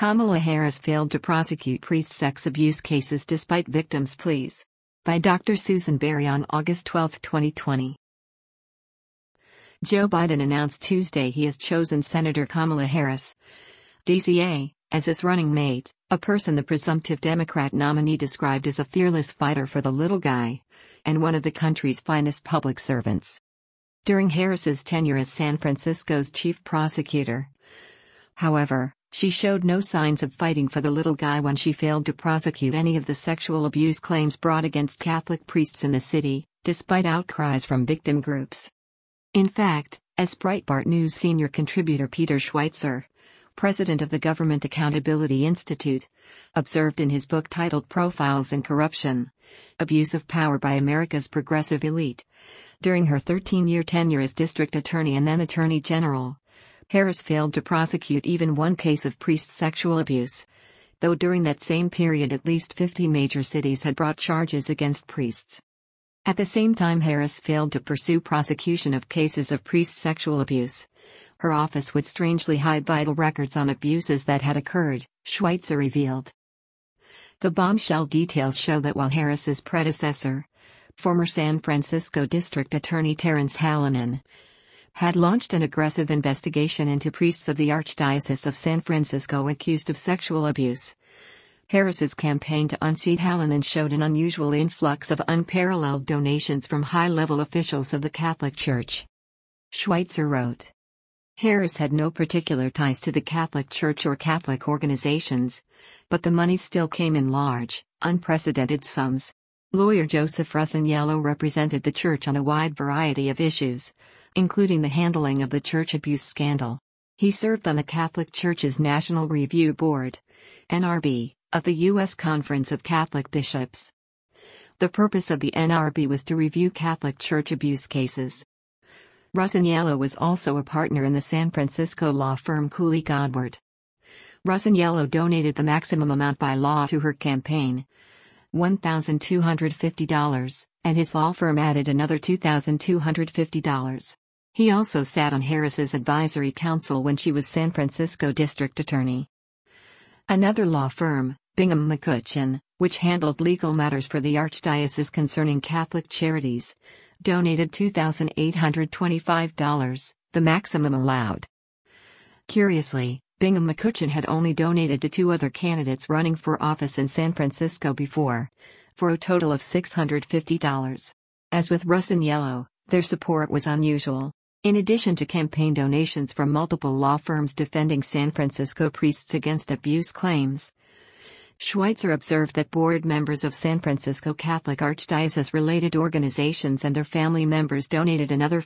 Kamala Harris failed to prosecute priest sex abuse cases despite victims' pleas. By Dr. Susan Berry on August 12, 2020. Joe Biden announced Tuesday he has chosen Senator Kamala Harris, DCA, as his running mate, a person the presumptive Democrat nominee described as a fearless fighter for the little guy, and one of the country's finest public servants. During Harris's tenure as San Francisco's chief prosecutor, however, she showed no signs of fighting for the little guy when she failed to prosecute any of the sexual abuse claims brought against Catholic priests in the city, despite outcries from victim groups. In fact, as Breitbart News senior contributor Peter Schweitzer, president of the Government Accountability Institute, observed in his book titled Profiles in Corruption: Abuse of Power by America's Progressive Elite, during her 13-year tenure as district attorney and then attorney general, Harris failed to prosecute even one case of priest sexual abuse, though during that same period at least 50 major cities had brought charges against priests. At the same time Harris failed to pursue prosecution of cases of priest sexual abuse, her office would strangely hide vital records on abuses that had occurred, Schweitzer revealed. The bombshell details show that while Harris's predecessor, former San Francisco District Attorney Terrence Hallinan, had launched an aggressive investigation into priests of the Archdiocese of San Francisco accused of sexual abuse, Harris's campaign to unseat Hallinan showed an unusual influx of unparalleled donations from high-level officials of the Catholic Church. Schweitzer wrote. Harris had no particular ties to the Catholic Church or Catholic organizations, but the money still came in large, unprecedented sums. Lawyer Joseph Rusaniello represented the church on a wide variety of issues, including the handling of the church abuse scandal. He served on the Catholic Church's National Review Board, NRB, of the U.S. Conference of Catholic Bishops. The purpose of the NRB was to review Catholic Church abuse cases. Rusaniello was also a partner in the San Francisco law firm Cooley Godward. Rusaniello donated the maximum amount by law to her campaign, $1,250, and his law firm added another $2,250. He also sat on Harris's advisory council when she was San Francisco district attorney. Another law firm, Bingham McCutcheon, which handled legal matters for the Archdiocese concerning Catholic charities, donated $2,825, the maximum allowed. Curiously, Bingham McCutcheon had only donated to two other candidates running for office in San Francisco before, for a total of $650. As with Rusaniello, their support was unusual. In addition to campaign donations from multiple law firms defending San Francisco priests against abuse claims, Schweitzer observed that board members of San Francisco Catholic Archdiocese-related organizations and their family members donated another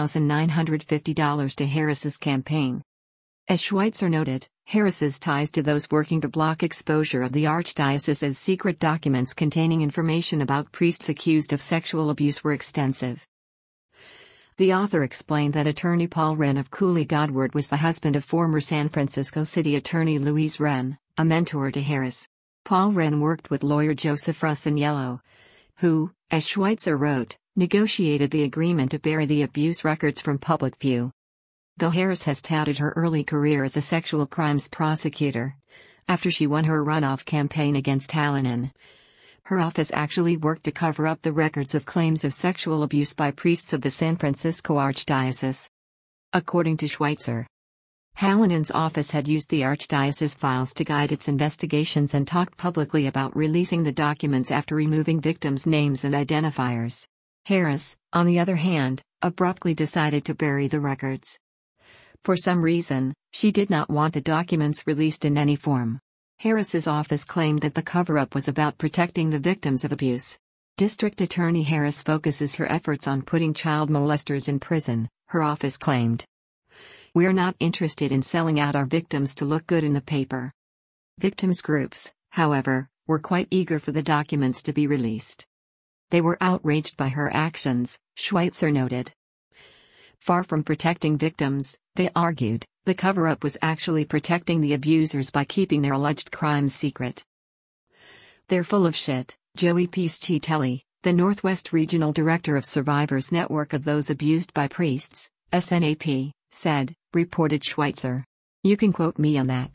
$50,950 to Harris's campaign. As Schweitzer noted, Harris's ties to those working to block exposure of the Archdiocese's secret documents containing information about priests accused of sexual abuse were extensive. The author explained that attorney Paul Wren of Cooley Godward was the husband of former San Francisco City Attorney Louise Wren, a mentor to Harris. Paul Wren worked with lawyer Joseph Rusaniello, who, as Schweitzer wrote, negotiated the agreement to bury the abuse records from public view. Though Harris has touted her early career as a sexual crimes prosecutor, after she won her runoff campaign against Hallinan, her office actually worked to cover up the records of claims of sexual abuse by priests of the San Francisco Archdiocese. According to Schweitzer, Hallinan's office had used the Archdiocese files to guide its investigations and talked publicly about releasing the documents after removing victims' names and identifiers. Harris, on the other hand, abruptly decided to bury the records. For some reason, she did not want the documents released in any form. Harris's office claimed that the cover-up was about protecting the victims of abuse. District Attorney Harris focuses her efforts on putting child molesters in prison, her office claimed. "We're not interested in selling out our victims to look good in the paper." Victims groups, however, were quite eager for the documents to be released. They were outraged by her actions, Schweitzer noted. Far from protecting victims, they argued, the cover-up was actually protecting the abusers by keeping their alleged crimes secret. "They're full of shit," Joey Piscitelli, the Northwest Regional Director of Survivors Network of Those Abused by Priests, SNAP, said, reported Schweitzer. "You can quote me on that."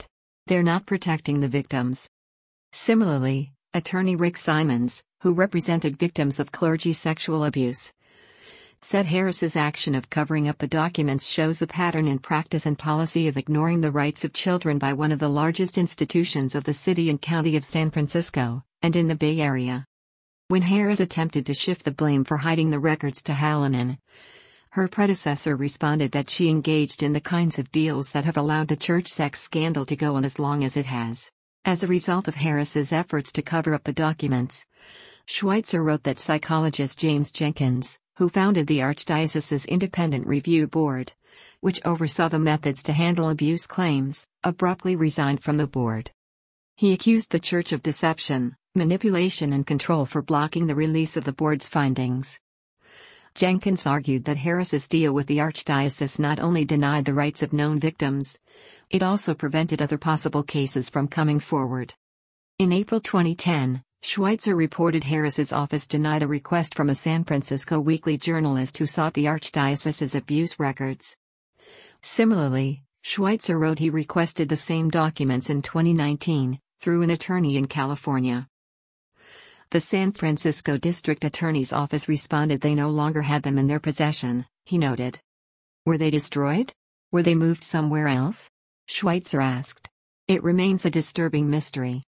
They're not protecting the victims. Similarly, attorney Rick Simons, who represented victims of clergy sexual abuse, said Harris's action of covering up the documents shows a pattern in practice and policy of ignoring the rights of children by one of the largest institutions of the city and county of San Francisco, and in the Bay Area. When Harris attempted to shift the blame for hiding the records to Hallinan, her predecessor responded that she engaged in the kinds of deals that have allowed the church sex scandal to go on as long as it has. As a result of Harris's efforts to cover up the documents, Schweitzer wrote that psychologist James Jenkins, who founded the Archdiocese's Independent Review Board, which oversaw the methods to handle abuse claims, abruptly resigned from the board. He accused the church of deception, manipulation and control for blocking the release of the board's findings. Jenkins argued that Harris's deal with the Archdiocese not only denied the rights of known victims, it also prevented other possible cases from coming forward. In April 2010, Schweitzer reported Harris's office denied a request from a San Francisco weekly journalist who sought the Archdiocese's abuse records. Similarly, Schweitzer wrote he requested the same documents in 2019, through an attorney in California. The San Francisco District Attorney's Office responded they no longer had them in their possession, he noted. Were they destroyed? Were they moved somewhere else? Schweitzer asked. It remains a disturbing mystery.